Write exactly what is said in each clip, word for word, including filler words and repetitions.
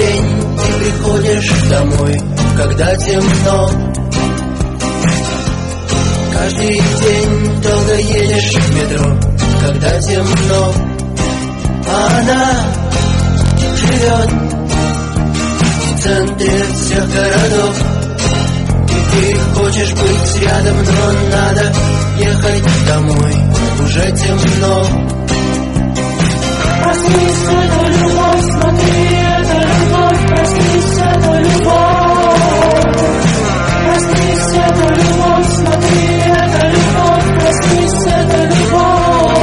день ты приходишь домой, когда темно. Каждый день долго едешь в метро, когда темно. А она живет в центре всех городов. И ты хочешь быть рядом, но надо ехать домой, уже темно. Проснись, это любовь, смотри, это любовь. Проснись, это любовь. Проснись, это любовь, смотри, это любовь. Проснись, это любовь.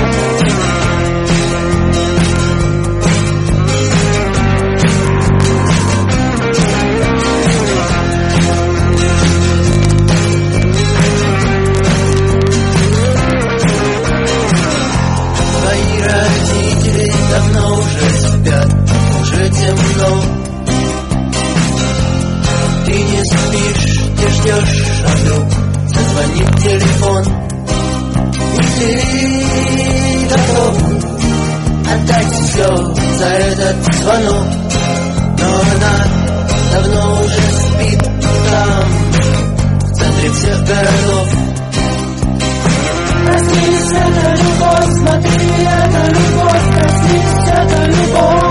Твои родители давно уже спят, уже темно. Ты не спишь, ты ждешь, а вдруг зазвонит телефон. И ты готов отдать все за этот звонок. Но она давно уже спит там, в центре всех городов. Проснись, это любовь, смотри, это любовь. Проснись, это любовь.